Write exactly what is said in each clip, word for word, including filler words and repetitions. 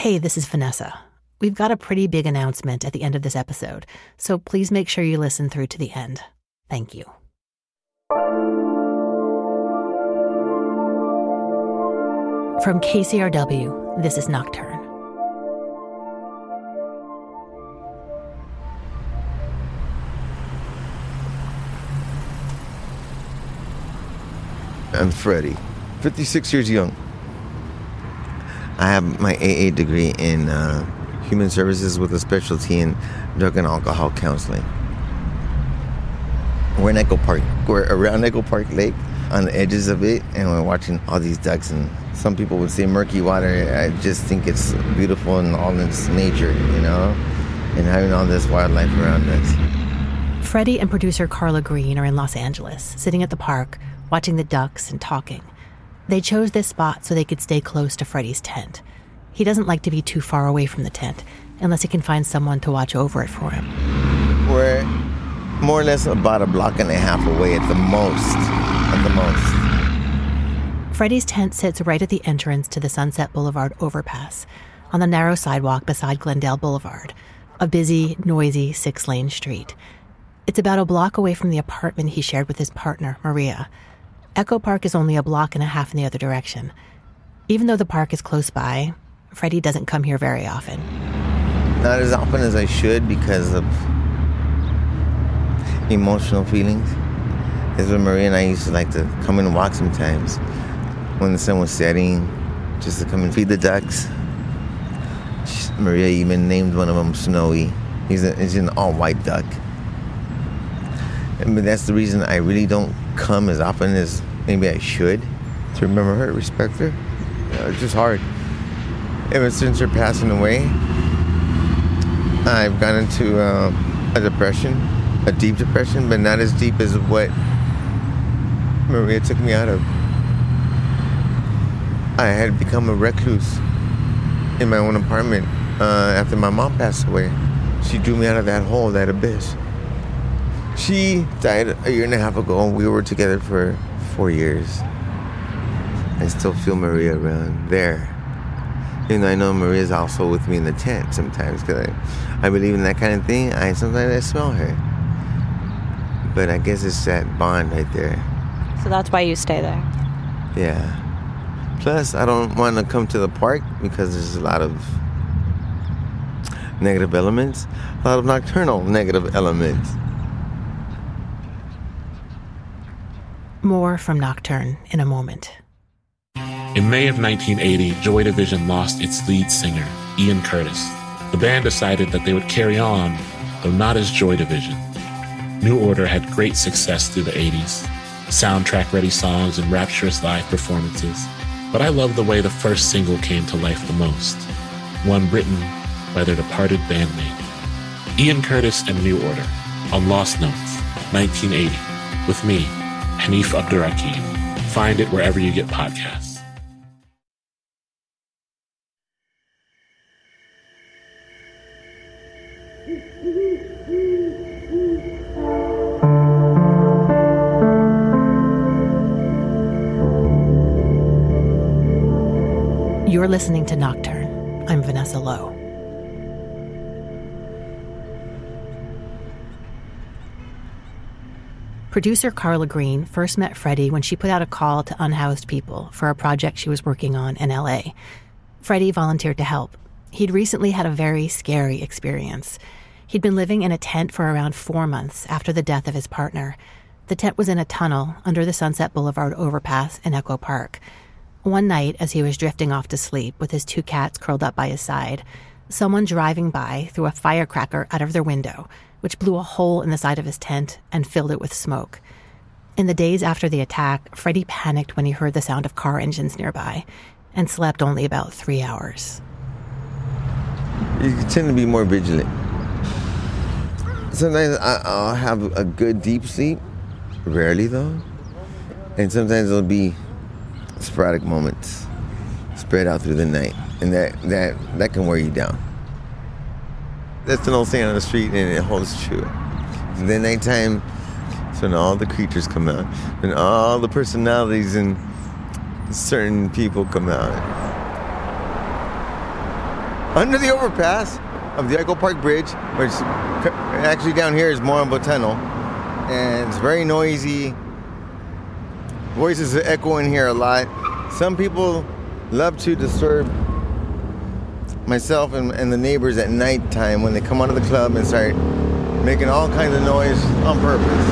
Hey, this is Vanessa. We've got a pretty big announcement at the end of this episode, so please make sure you listen through to the end. Thank you. From K C R W, this is Nocturne. I'm Freddie, fifty-six years young. I have my A A degree in uh, human services with a specialty in drug and alcohol counseling. We're in Echo Park. We're around Echo Park Lake on the edges of it, and we're watching all these ducks. And some people would say murky water. I just think it's beautiful and all its nature, you know, and having all this wildlife around us. Freddie and producer Carla Green are in Los Angeles, sitting at the park, watching the ducks and talking. They chose this spot so they could stay close to Freddie's tent. He doesn't like to be too far away from the tent, unless he can find someone to watch over it for him. We're more or less about a block and a half away at the most, at the most. Freddie's tent sits right at the entrance to the Sunset Boulevard overpass, on the narrow sidewalk beside Glendale Boulevard, a busy, noisy six-lane street. It's about a block away from the apartment he shared with his partner, Maria. Echo Park is only a block and a half in the other direction. Even though the park is close by, Freddie doesn't come here very often. Not as often as I should because of emotional feelings. Because when Maria and I used to like to come and walk sometimes when the sun was setting, just to come and feed the ducks. Maria even named one of them Snowy. He's, a, he's an all-white duck. And that's the reason I really don't come as often as maybe I should, to remember her, respect her. You know, it's just hard. Ever since her passing away, I've gone into uh, a depression, a deep depression, but not as deep as what Maria took me out of. I had become a recluse in my own apartment uh, after my mom passed away. She drew me out of that hole, that abyss. She died a year and a half ago, and we were together for four years. I still feel Maria around there. Even though I know Maria's also with me in the tent sometimes, because I, I believe in that kind of thing. I sometimes I smell her. But I guess it's that bond right there. So that's why you stay there? Yeah. Plus, I don't want to come to the park because there's a lot of negative elements, a lot of nocturnal negative elements. More from Nocturne in a moment. In May of nineteen eighty, Joy Division lost its lead singer, Ian Curtis. The band decided that they would carry on, though not as Joy Division. New Order had great success through the eighties, soundtrack-ready songs and rapturous live performances. But I love the way the first single came to life the most, one written by their departed bandmate. Ian Curtis and New Order on Lost Notes, nineteen eighty, with me, Hanif Abdurraqib. Find it wherever you get podcasts. You're listening to Nocturne. I'm Vanessa Lowe. Producer Carla Green first met Freddie when she put out a call to unhoused people for a project she was working on in L A. Freddie volunteered to help. He'd recently had a very scary experience. He'd been living in a tent for around four months after the death of his partner. The tent was in a tunnel under the Sunset Boulevard overpass in Echo Park. One night, as he was drifting off to sleep with his two cats curled up by his side, someone driving by threw a firecracker out of their window, which blew a hole in the side of his tent and filled it with smoke. In the days after the attack, Freddie panicked when he heard the sound of car engines nearby and slept only about three hours. You tend to be more vigilant. Sometimes I'll have a good deep sleep, rarely though, and sometimes it'll be sporadic moments spread out through the night, and that, that, that can wear you down. That's an old saying on the street, and it holds true. The nighttime, so when all the creatures come out, and all the personalities and certain people come out. under the overpass of the Echo Park Bridge, which actually down here is more of a tunnel, and it's very noisy. Voices echo in here a lot. Some people love to disturb myself and, and the neighbors at nighttime when they come out of the club and start making all kinds of noise on purpose.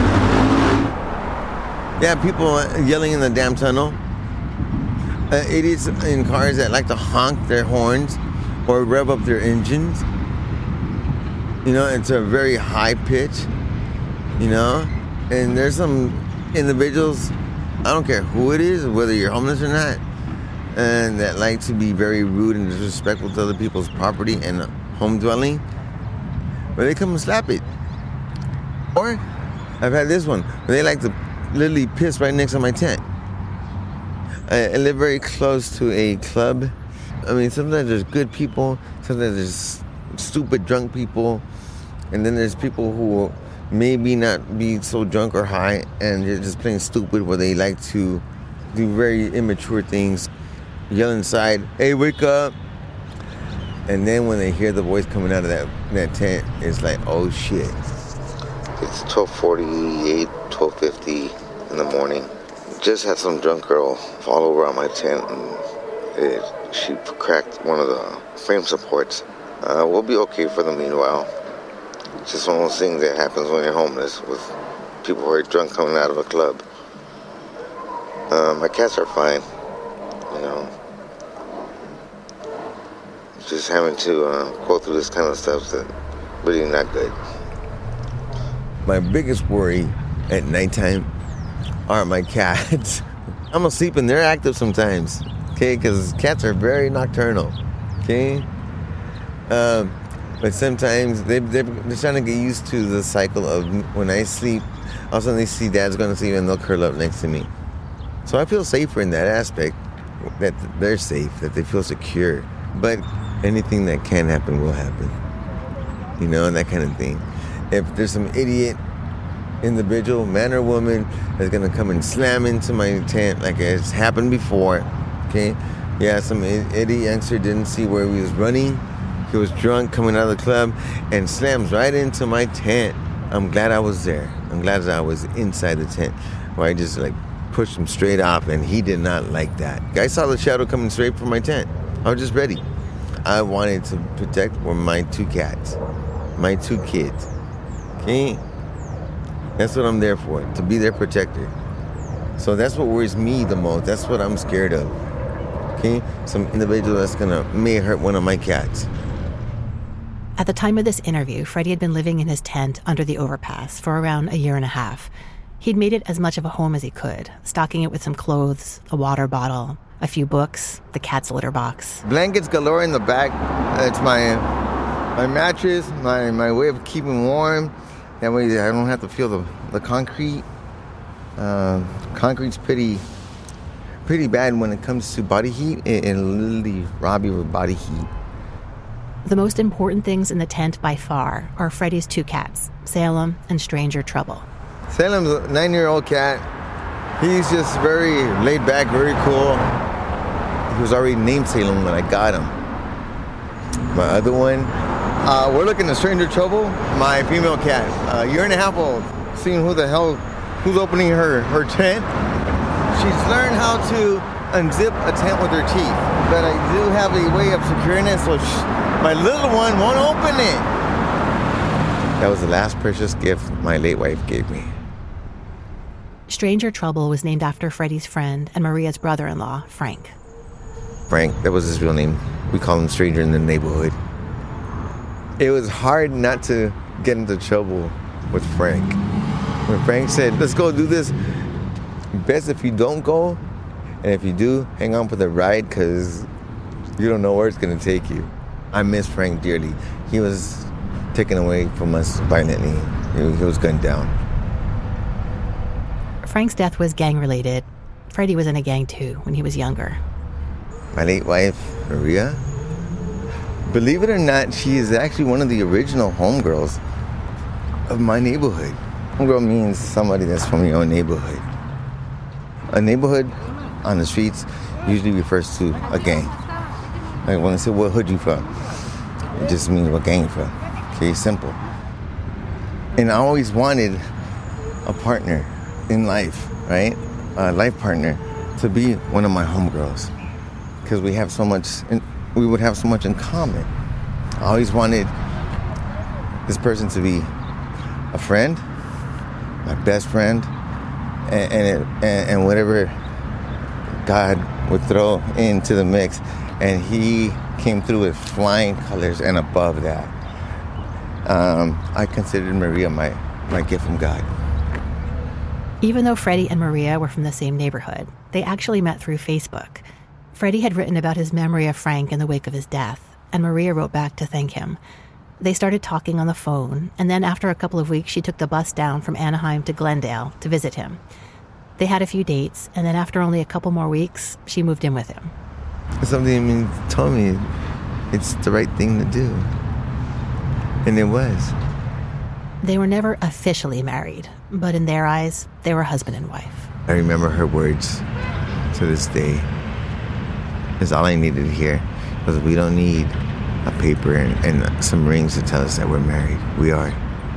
Yeah, people yelling in the damn tunnel. Uh, idiots in cars that like to honk their horns or rev up their engines. You know, it's a very high pitch, you know. And there's some individuals, I don't care who it is, whether you're homeless or not, and that like to be very rude and disrespectful to other people's property and home dwelling, where they come and slap it. Or I've had this one where they like to literally piss right next to my tent. I, I live very close to a club. I mean, sometimes there's good people, sometimes there's stupid drunk people, and then there's people who will maybe not be so drunk or high and they're just plain stupid, where they like to do very immature things, yell inside, "Hey, wake up!" And then when they hear the voice coming out of that, that tent, it's like, oh shit. It's twelve forty-eight, twelve fifty in the morning. Just had some drunk girl fall over on my tent, and it, she cracked one of the frame supports. Uh, we'll be okay for the meanwhile. It's just one of those things that happens when you're homeless, with people who are drunk coming out of a club. Uh, my cats are fine, you know. Just having to uh, go through this kind of stuff that's really not good. My biggest worry at nighttime are my cats. I'm asleep and they're active sometimes, okay? Because cats are very nocturnal, okay? Um, but sometimes they, they're, they're trying to get used to the cycle of when I sleep, all of a sudden they see dad's going to sleep and they'll curl up next to me. So I feel safer in that aspect, that they're safe, that they feel secure. But anything that can happen will happen, you know, and that kind of thing. If there's some idiot individual, man or woman, that's gonna come and slam into my tent like it's happened before, okay? Yeah, some idiot youngster didn't see where he was running. He was drunk coming out of the club and slams right into my tent. I'm glad I was there. I'm glad that I was inside the tent, where I just like pushed him straight off, and he did not like that. I saw the shadow coming straight from my tent. I was just ready. I wanted to protect were my two cats, my two kids, okay? That's what I'm there for, to be their protector. So that's what worries me the most. That's what I'm scared of, okay? Some individual that's gonna may hurt one of my cats. At the time of this interview, Freddie had been living in his tent under the overpass for around a year and a half. He'd made it as much of a home as he could, stocking it with some clothes, a water bottle, a few books, the cat's litter box. Blankets galore in the back. It's my my mattress, my, my way of keeping warm. That way I don't have to feel the, the concrete. Uh, concrete's pretty pretty bad when it comes to body heat. It, it'll literally rob you of body heat. The most important things in the tent by far are Freddie's two cats, Salem and Stranger Trouble. Salem's a nine-year-old cat. He's just very laid back, very cool. He was already named Salem when I got him. My other one, uh, we're looking at Stranger Trouble, my female cat, a year and a half old, seeing who the hell, who's opening her, her tent. She's learned how to unzip a tent with her teeth, but I do have a way of securing it, so she, my little one won't open it. That was the last precious gift my late wife gave me. Stranger Trouble was named after Freddie's friend and Maria's brother-in-law, Frank. Frank, that was his real name. We call him Stranger in the neighborhood. It was hard not to get into trouble with Frank. When Frank said, let's go do this, best if you don't go, and if you do, hang on for the ride, because you don't know where it's going to take you. I miss Frank dearly. He was taken away from us violently. He was gunned down. Frank's death was gang-related. Freddie was in a gang, too, when he was younger. My late wife, Maria, believe it or not, she is actually one of the original homegirls of my neighborhood. Homegirl means somebody that's from your own neighborhood. A neighborhood on the streets usually refers to a gang. Like when I say, what hood you from? It just means what gang you from. Okay, simple. And I always wanted a partner in life, right? A life partner to be one of my homegirls. Because we have so much, in, we would have so much in common. I always wanted this person to be a friend, my best friend, and and, it, and and whatever God would throw into the mix. And he came through with flying colors, and above that, um, I considered Maria my, my gift from God. Even though Freddie and Maria were from the same neighborhood, they actually met through Facebook. Freddie had written about his memory of Frank in the wake of his death, and Maria wrote back to thank him. They started talking on the phone, and then after a couple of weeks, she took the bus down from Anaheim to Glendale to visit him. They had a few dates, and then after only a couple more weeks, she moved in with him. Something I mean, told me it's the right thing to do. And it was. They were never officially married, but in their eyes, they were husband and wife. I remember her words to this day. It's all I needed to hear. Because we don't need a paper and, and some rings to tell us that we're married. We are.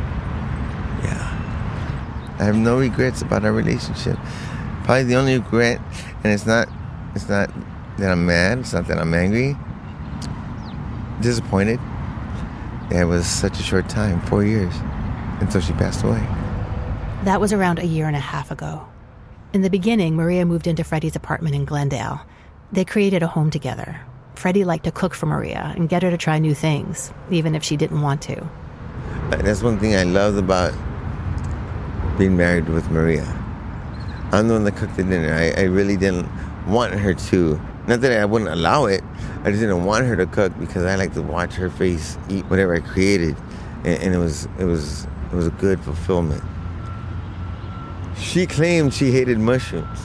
Yeah. I have no regrets about our relationship. Probably the only regret, and it's not, it's not that I'm mad. It's not that I'm angry. Disappointed. It was such a short time, four years, until she passed away. That was around a year and a half ago. In the beginning, Maria moved into Freddie's apartment in Glendale. They created a home together. Freddie liked to cook for Maria and get her to try new things, even if she didn't want to. That's one thing I loved about being married with Maria. I'm the one that cooked the dinner. I, I really didn't want her to. Not that I wouldn't allow it. I just didn't want her to cook because I like to watch her face eat whatever I created, and, and it was it was it was a good fulfillment. She claimed she hated mushrooms.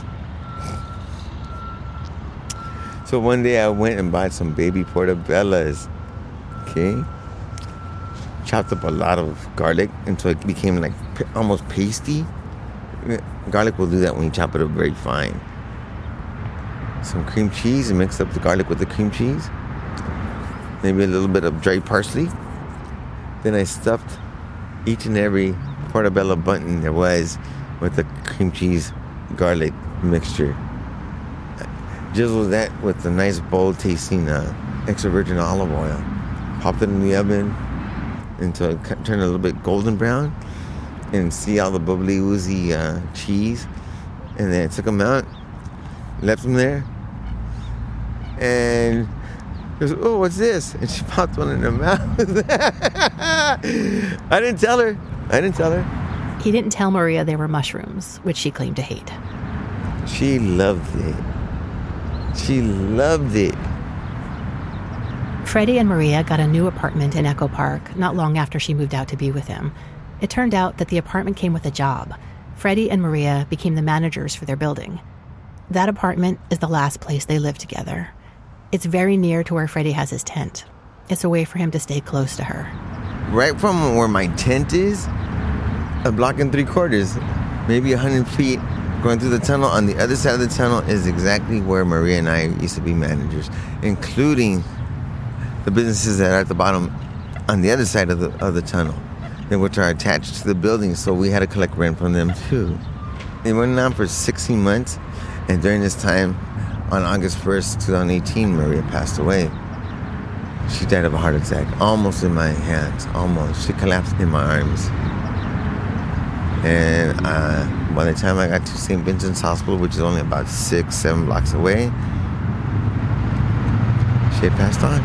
So one day I went and bought some baby portobellas, okay? Chopped up a lot of garlic until it became like almost pasty. Garlic will do that when you chop it up very fine. Some cream cheese and mix up the garlic with the cream cheese. Maybe a little bit of dried parsley. Then I stuffed each and every portobello button there was with the cream cheese garlic mixture. Drizzled that with a nice bold tasting uh, extra virgin olive oil. Popped it in the oven until it turned a little bit golden brown, and see all the bubbly, oozy uh, cheese. And then I took them out, left them there, and she goes, "Oh, what's this?" And she popped one in her mouth. I didn't tell her. I didn't tell her. He didn't tell Maria they were mushrooms, which she claimed to hate. She loved it. She loved it. Freddie and Maria got a new apartment in Echo Park not long after she moved out to be with him. It turned out that the apartment came with a job. Freddie and Maria became the managers for their building. That apartment is the last place they lived together. It's very near to where Freddie has his tent. It's a way for him to stay close to her. Right from where my tent is, a block and three quarters, maybe a hundred feet, going through the tunnel. On the other side of the tunnel is exactly where Maria and I used to be managers, including the businesses that are at the bottom on the other side of the of the tunnel, which are attached to the building, so we had to collect rent from them too. It went on for sixteen months, and during this time, on August first, twenty eighteen, Maria passed away. She died of a heart attack, almost in my hands, almost. She collapsed in my arms. And uh, by the time I got to Saint Vincent's Hospital, which is only about six, seven blocks away, she had passed on.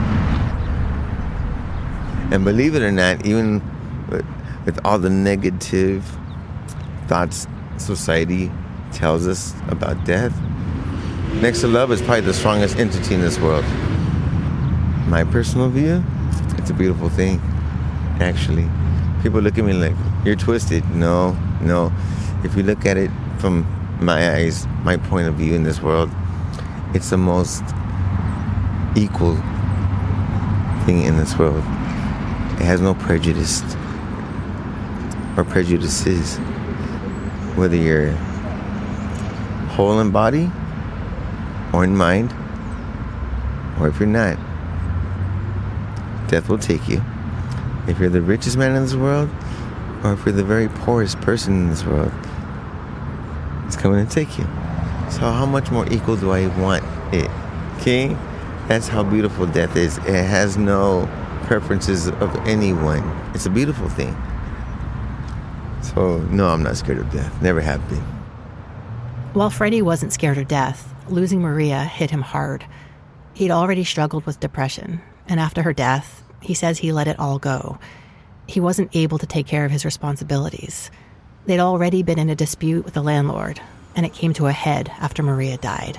And believe it or not, even with, with all the negative thoughts society tells us about death, next to love is probably the strongest entity in this world. My personal view, it's a beautiful thing, actually. People look at me like, you're twisted. No, no. If you look at it from my eyes, my point of view in this world, it's the most equal thing in this world. It has no prejudice or prejudices. Whether you're whole in body or in mind, or if you're not, death will take you. If you're the richest man in this world, or if you're the very poorest person in this world, it's coming to take you. So how much more equal do I want it? Okay? That's how beautiful death is. It has no preferences of anyone. It's a beautiful thing. So, no, I'm not scared of death. Never have been. While Freddie wasn't scared of death, losing Maria hit him hard. He'd already struggled with depression, and after her death, he says he let it all go. He wasn't able to take care of his responsibilities. They'd already been in a dispute with the landlord, and it came to a head after Maria died.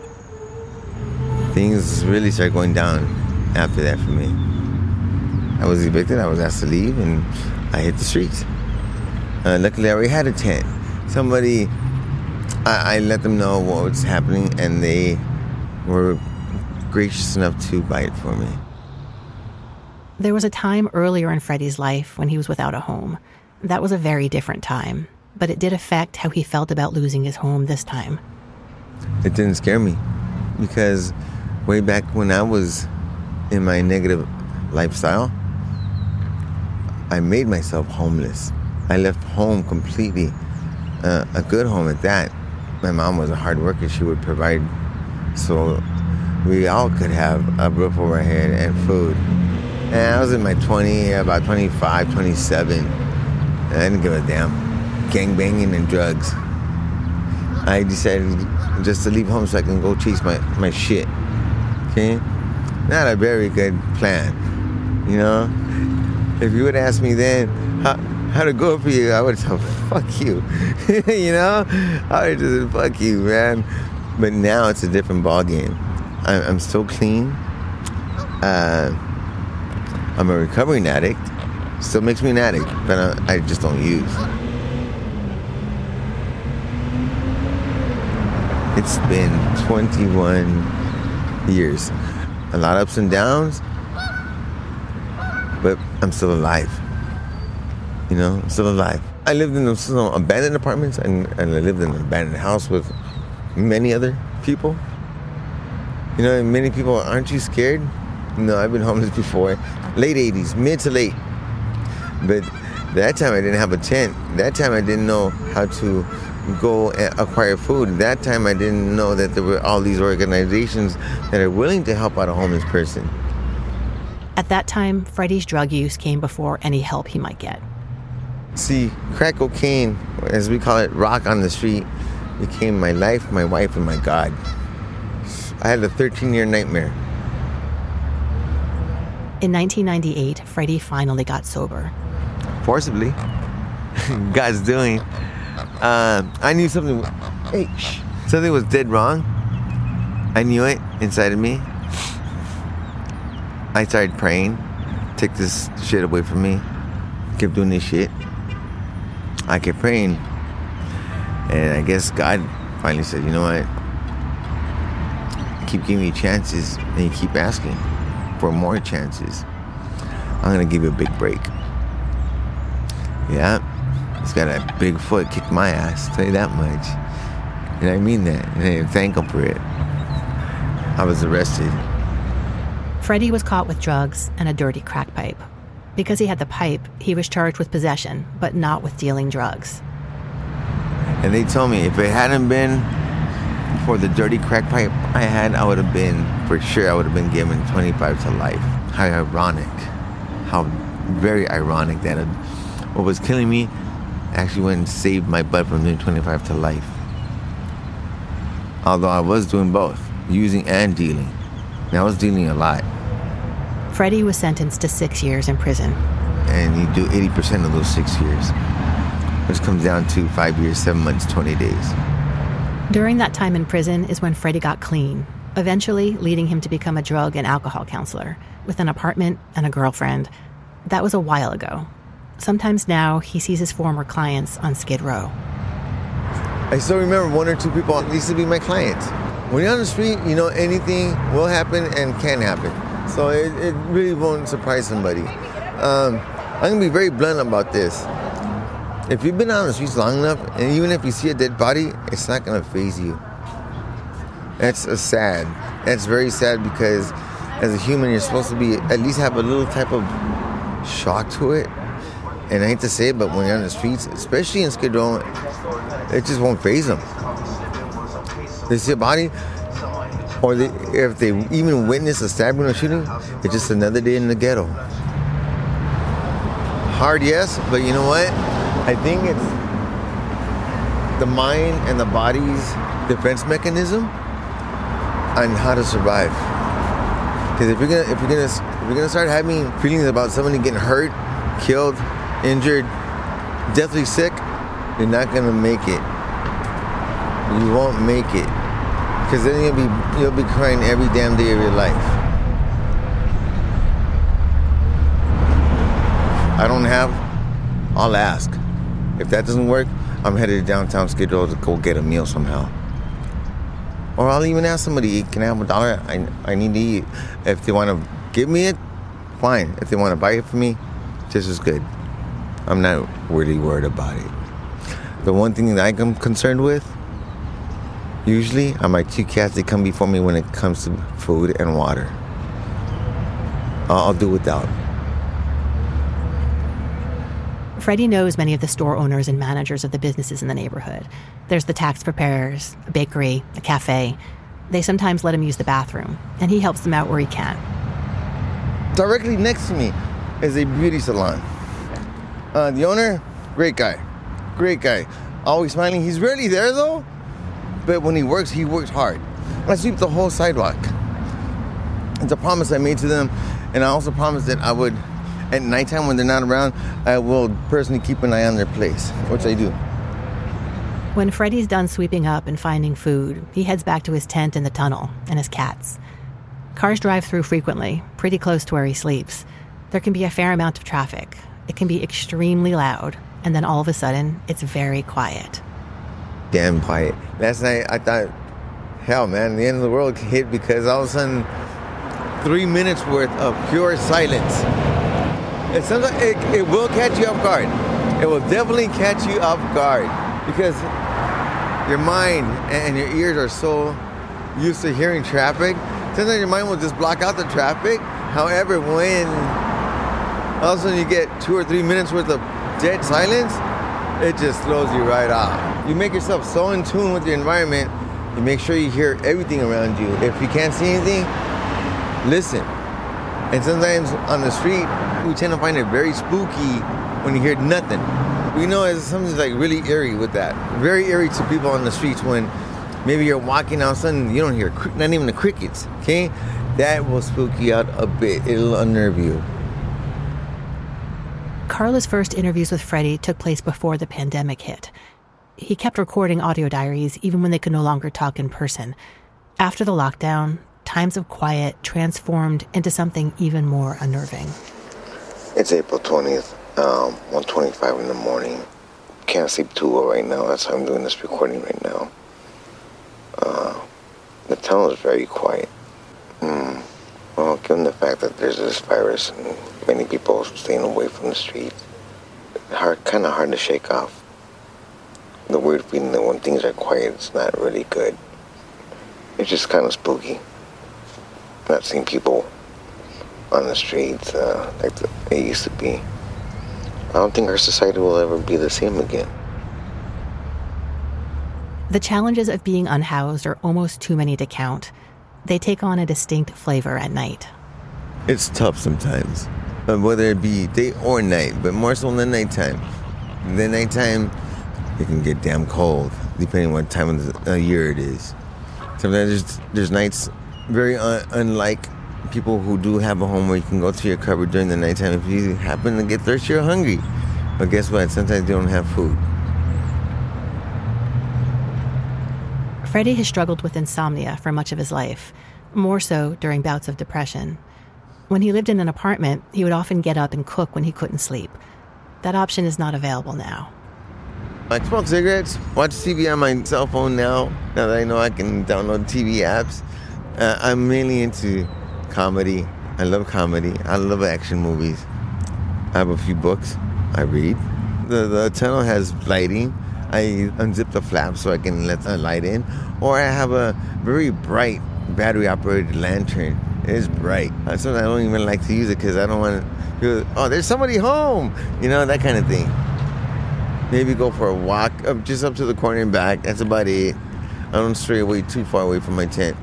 Things really started going down after that for me. I was evicted, I was asked to leave, and I hit the streets. Uh, luckily, I already had a tent. Somebody, I, I let them know what was happening, and they were gracious enough to buy it for me. There was a time earlier in Freddie's life when he was without a home. That was a very different time, but it did affect how he felt about losing his home this time. It didn't scare me, because way back when I was in my negative lifestyle, I made myself homeless. I left home completely, uh, a good home at that. My mom was a hard worker. She would provide so we all could have a roof over our head and food. And I was in my twenties, about twenty-five, twenty-seven. And I didn't give a damn. Gangbanging and drugs. I decided just to leave home so I can go chase my, my shit. Okay? Not a very good plan. You know? If you would ask me then, how, how to go for you, I would tell, fuck you. You know? I would just, fuck you, man. But now it's a different ballgame. I'm, I'm still clean. Uh, I'm a recovering addict. Still makes me an addict, but I, I just don't use. It's been twenty-one years. A lot of ups and downs, but I'm still alive. You know, I'm still alive. I lived in some abandoned apartments, and, and I lived in an abandoned house with many other people. You know, many people, aren't you scared? No, I've been homeless before. Late eighties, mid to late. But that time I didn't have a tent. That time I didn't know how to go and acquire food. That time I didn't know that there were all these organizations that are willing to help out a homeless person. At that time, Freddie's drug use came before any help he might get. See, crack cocaine, as we call it, rock on the street, became my life, my wife, and my God. I had a thirteen-year nightmare. In nineteen ninety-eight, Freddie finally got sober. Forcibly. God's doing. Uh, I knew something, hey, shh, something was dead wrong. I knew it inside of me. I started praying. Take this shit away from me. Kept doing this shit. I kept praying. And I guess God finally said, you know what? Keep giving you chances, and you keep asking for more chances. I'm gonna give you a big break. Yeah, he's got a big foot, kicked my ass, tell you that much. And I mean that, and I thank him for it. I was arrested. Freddie was caught with drugs and a dirty crack pipe. Because he had the pipe, he was charged with possession, but not with dealing drugs. And they told me if it hadn't been for the dirty crack pipe I had, I would have been, for sure, I would have been given twenty-five to life. How ironic. How very ironic that it, what was killing me actually went and saved my butt from doing twenty-five to life. Although I was doing both, using and dealing. And I was dealing a lot. Freddie was sentenced to six years in prison. And you do eighty percent of those six years, which comes down to five years, seven months, twenty days. During that time in prison is when Freddie got clean, eventually leading him to become a drug and alcohol counselor with an apartment and a girlfriend. That was a while ago. Sometimes now he sees his former clients on Skid Row. I still remember one or two people that used to be my clients. When you're on the street, you know anything will happen and can happen. So it, it really won't surprise somebody. Um, I'm going to be very blunt about this. If you've been on the streets long enough, and even if you see a dead body, it's not going to faze you. That's a sad. That's very sad because as a human, you're supposed to be, at least have a little type of shock to it. And I hate to say it, but when you're on the streets, especially in Skid Row, it just won't faze them. They see a body, or they, if they even witness a stabbing or shooting, it's just another day in the ghetto. Hard, yes, but you know what? I think it's the mind and the body's defense mechanism on how to survive. Because if you're gonna, if you're gonna, if you're gonna start having feelings about somebody getting hurt, killed, injured, deathly sick, you're not gonna make it. You won't make it. Because then you'll be you'll be crying every damn day of your life. I don't have, I'll ask. If that doesn't work, I'm headed to downtown Skid Row to go get a meal somehow. Or I'll even ask somebody, can I have a dollar? I, I need to eat. If they want to give me it, fine. If they want to buy it for me, just as good. I'm not really worried about it. The one thing that I'm concerned with, usually, are my two cats that come before me when it comes to food and water. I'll do without. Freddie knows many of the store owners and managers of the businesses in the neighborhood. There's the tax preparers, a bakery, a cafe. They sometimes let him use the bathroom, and he helps them out where he can. Directly next to me is a beauty salon. Uh, the owner, great guy. Great guy. Always smiling. He's rarely there, though. But when he works, he works hard. I sweep the whole sidewalk. It's a promise I made to them, and I also promised that I would, at nighttime when they're not around, I will personally keep an eye on their place, which I do. When Freddie's done sweeping up and finding food, he heads back to his tent in the tunnel and his cats. Cars drive through frequently, pretty close to where he sleeps. There can be a fair amount of traffic. It can be extremely loud, and then all of a sudden, it's very quiet. Damn quiet. Last night, I thought, hell, man, the end of the world hit because all of a sudden, three minutes worth of pure silence. It, sometimes it, it will catch you off guard. It will definitely catch you off guard because your mind and your ears are so used to hearing traffic. Sometimes your mind will just block out the traffic. However, when all of a sudden you get two or three minutes worth of dead silence, it just throws you right off. You make yourself so in tune with your environment, you make sure you hear everything around you. If you can't see anything, listen. And sometimes on the street, we tend to find it very spooky when you hear nothing. We know it's something like really eerie with that. Very eerie to people on the streets when maybe you're walking all of a sudden, you don't hear, not even the crickets, okay? That will spook you out a bit. It'll unnerve you. Carla's first interviews with Freddie took place before the pandemic hit. He kept recording audio diaries even when they could no longer talk in person. After the lockdown, times of quiet transformed into something even more unnerving. It's April twentieth, um, one twenty-five in the morning. Can't sleep too well right now. That's why I'm doing this recording right now. Uh, the tunnel is very quiet. Mm. Well, given the fact that there's this virus and many people staying away from the streets, hard, kind of hard to shake off. The weird feeling that when things are quiet, it's not really good. It's just kind of spooky. Not seeing people on the streets uh, like the, it used to be. I don't think our society will ever be the same again. The challenges of being unhoused are almost too many to count. They take on a distinct flavor at night. It's tough sometimes, uh, whether it be day or night, but more so in the nighttime. The nighttime, it can get damn cold, depending on what time of the uh, year it is. Sometimes there's, there's nights very un- unlike people who do have a home where you can go to your cupboard during the nighttime if you happen to get thirsty or hungry. But guess what? Sometimes you don't have food. Freddie has struggled with insomnia for much of his life, more so during bouts of depression. When he lived in an apartment, he would often get up and cook when he couldn't sleep. That option is not available now. I smoke cigarettes, watch T V on my cell phone now, now that I know I can download T V apps. Uh, I'm mainly into comedy. I love comedy. I love action movies. I have a few books I read. The, the tunnel has lighting. I unzip the flap so I can let the light in. Or I have a very bright battery-operated lantern It's bright. Sometimes I don't even like to use it because I don't want to, oh, there's somebody home. You know, that kind of thing. Maybe go for a walk up, just up to the corner and back. That's about it. I don't stray away too far away from my tent.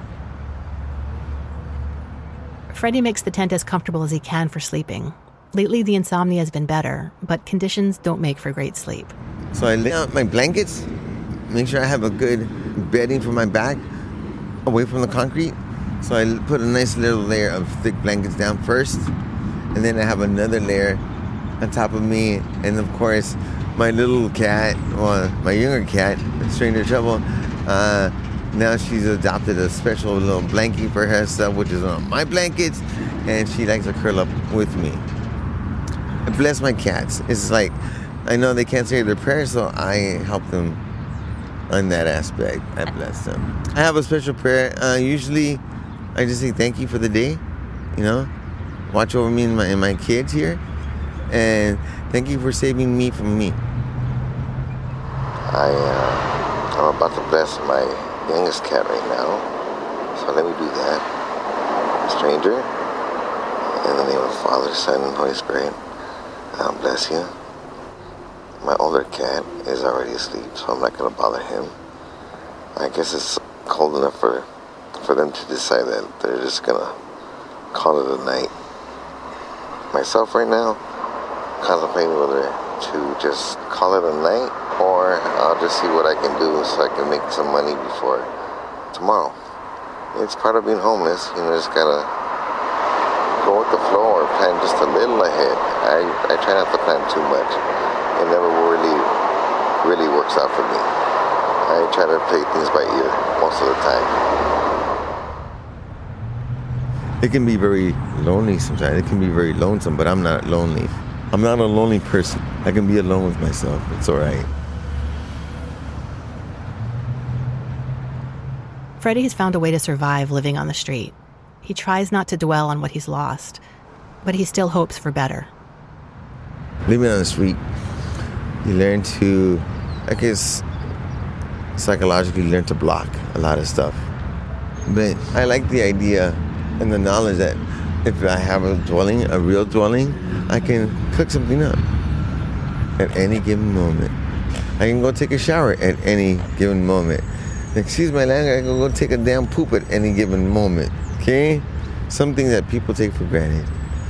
Freddie makes the tent as comfortable as he can for sleeping. Lately, the insomnia has been better, but conditions don't make for great sleep. So I lay out my blankets, make sure I have a good bedding for my back, away from the concrete. So I put a nice little layer of thick blankets down first, and then I have another layer on top of me, and of course, my little cat, well, my younger cat, Stranger Trouble, uh, now she's adopted a special little blankie for herself, which is on my blankets, and she likes to curl up with me. I bless my cats. It's like, I know they can't say their prayers, so I help them on that aspect. I bless them. I have a special prayer. Uh, usually, I just say thank you for the day, you know, watch over me and my, and my kids here, and thank you for saving me from me. I, uh, I'm about to bless my youngest cat right now, so let me do that. Stranger, in the name of Father, Son, and Holy Spirit, God bless you. My older cat is already asleep, so I'm not going to bother him. I guess it's cold enough for, for them to decide that they're just going to call it a night. Myself right now, contemplating whether to just call it a night or I'll just see what I can do so I can make some money before tomorrow. It's part of being homeless, you know, just gotta go with the flow or plan just a little ahead. I, I try not to plan too much. It never really, really works out for me. I try to play things by ear most of the time. It can be very lonely sometimes. It can be very lonesome, but I'm not lonely. I'm not a lonely person. I can be alone with myself. It's all right. Freddie has found a way to survive living on the street. He tries not to dwell on what he's lost, but he still hopes for better. Living on the street, you learn to, I guess, psychologically learn to block a lot of stuff. But I like the idea and the knowledge that if I have a dwelling, a real dwelling, I can cook something up at any given moment. I can go take a shower at any given moment. Excuse my language, I can go take a damn poop at any given moment. Okay? Something that people take for granted.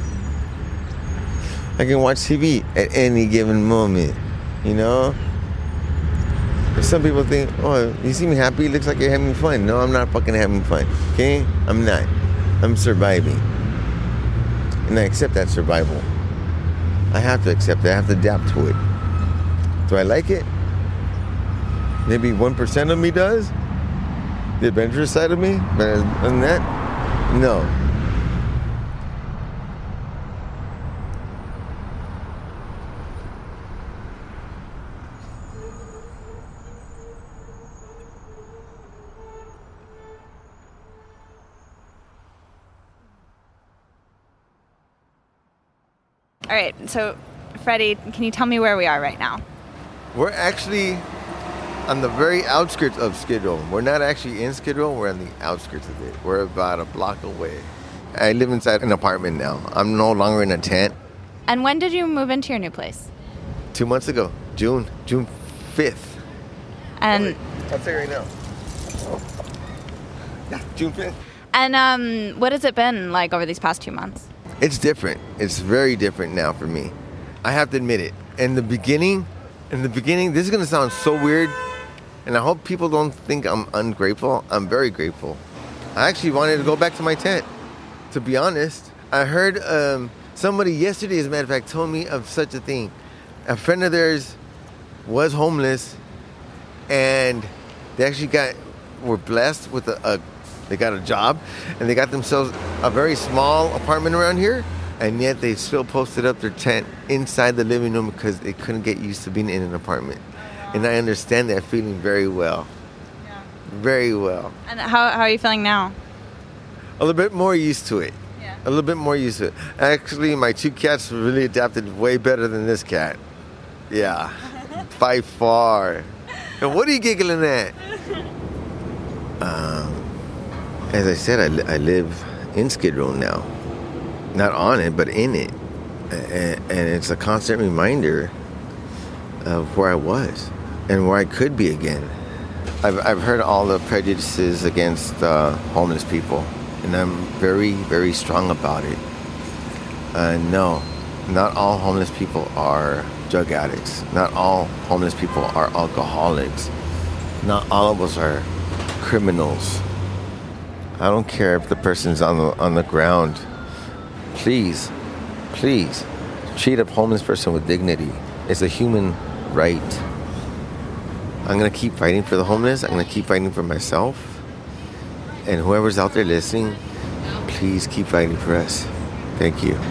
I can watch T V at any given moment. You know? Some people think, oh, you seem happy, looks like you're having fun. No, I'm not fucking having fun. Okay? I'm not. I'm surviving. And I accept that survival. I have to accept it. I have to adapt to it. Do I like it? Maybe one percent of me does. The adventurous side of me. But other than that, no. All right, so Freddie, can you tell me where we are right now? We're actually on the very outskirts of Skid Row. We're not actually in Skid Row, we're on the outskirts of it. We're about a block away. I live inside an apartment now. I'm no longer in a tent. And when did you move into your new place? Two months ago, June, June fifth. And oh, wait, I'll say right now. Yeah, June fifth. And um, what has it been like over these past two months? It's different. It's very different now for me. I have to admit it. In the beginning, in the beginning, this is going to sound so weird, and I hope people don't think I'm ungrateful. I'm very grateful. I actually wanted to go back to my tent, to be honest. I heard um, somebody yesterday, as a matter of fact, told me of such a thing. A friend of theirs was homeless, and they actually got, were blessed with a, a they got a job, and they got themselves a very small apartment around here, and yet they still posted up their tent inside the living room because they couldn't get used to being in an apartment. And I understand that feeling very well. Yeah. Very well. And how, how are you feeling now? A little bit more used to it. Yeah. A little bit more used to it. Actually, my two cats really adapted way better than this cat. Yeah. By far. And what are you giggling at? Um, as I said, I, li- I live in Skid Row now. Not on it, but in it. And, and it's a constant reminder of where I was and where I could be again. I've, I've heard all the prejudices against uh, homeless people, and I'm very, very strong about it. Uh, no, not all homeless people are drug addicts. Not all homeless people are alcoholics. Not all of us are criminals. I don't care if the person's on the on the ground. Please, please, treat a homeless person with dignity. It's a human right. I'm going to keep fighting for the homeless. I'm going to keep fighting for myself. And whoever's out there listening, please keep fighting for us. Thank you.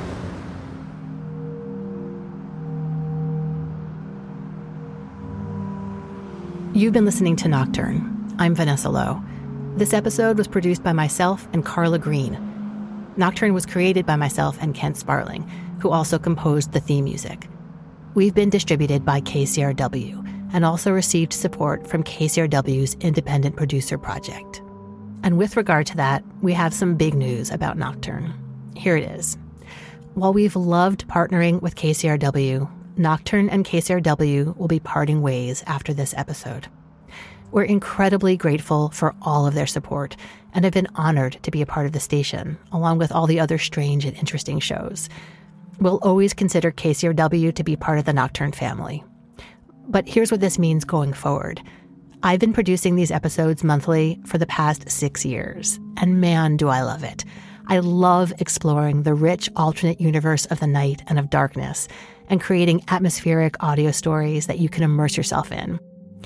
You've been listening to Nocturne. I'm Vanessa Lowe. This episode was produced by myself and Carla Green. Nocturne was created by myself and Kent Sparling, who also composed the theme music. We've been distributed by K C R W and also received support from K C R W's Independent Producer Project. And with regard to that, we have some big news about Nocturne. Here it is. While we've loved partnering with K C R W, Nocturne and K C R W will be parting ways after this episode. We're incredibly grateful for all of their support and have been honored to be a part of the station, along with all the other strange and interesting shows. We'll always consider K C R W to be part of the Nocturne family. But here's what this means going forward. I've been producing these episodes monthly for the past six years, and man, do I love it. I love exploring the rich alternate universe of the night and of darkness, and creating atmospheric audio stories that you can immerse yourself in.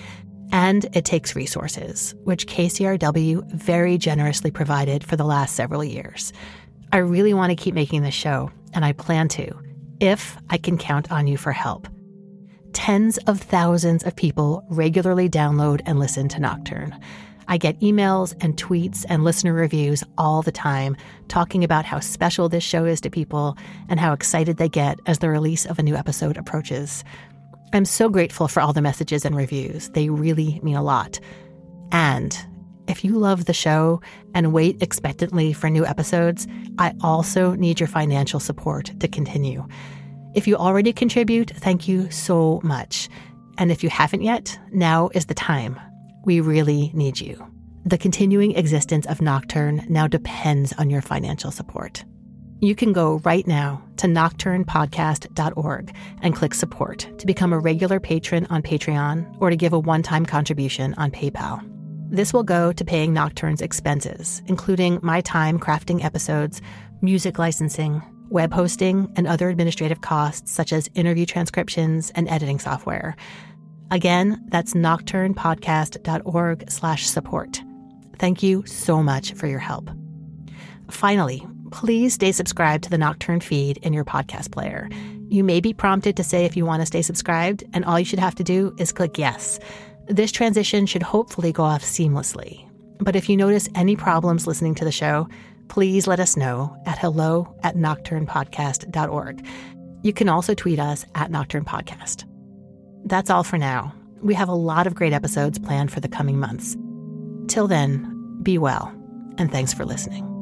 And it takes resources, which K C R W very generously provided for the last several years. I really want to keep making this show, and I plan to, if I can count on you for help. Tens of thousands of people regularly download and listen to Nocturne. I get emails and tweets and listener reviews all the time talking about how special this show is to people and how excited they get as the release of a new episode approaches. I'm so grateful for all the messages and reviews. They really mean a lot. And if you love the show and wait expectantly for new episodes, I also need your financial support to continue. If you already contribute, thank you so much. And if you haven't yet, now is the time. We really need you. The continuing existence of Nocturne now depends on your financial support. You can go right now to nocturne podcast dot org and click support to become a regular patron on Patreon or to give a one-time contribution on PayPal. This will go to paying Nocturne's expenses, including my time crafting episodes, music licensing, web hosting, and other administrative costs such as interview transcriptions and editing software. Again, that's nocturne podcast dot org slash support. Thank you so much for your help. Finally, please stay subscribed to the Nocturne feed in your podcast player. You may be prompted to say if you want to stay subscribed, and all you should have to do is click yes. This transition should hopefully go off seamlessly. But if you notice any problems listening to the show, please let us know at hello at nocturne podcast dot org. You can also tweet us at Nocturne Podcast. That's all for now. We have a lot of great episodes planned for the coming months. Till then, be well, and thanks for listening.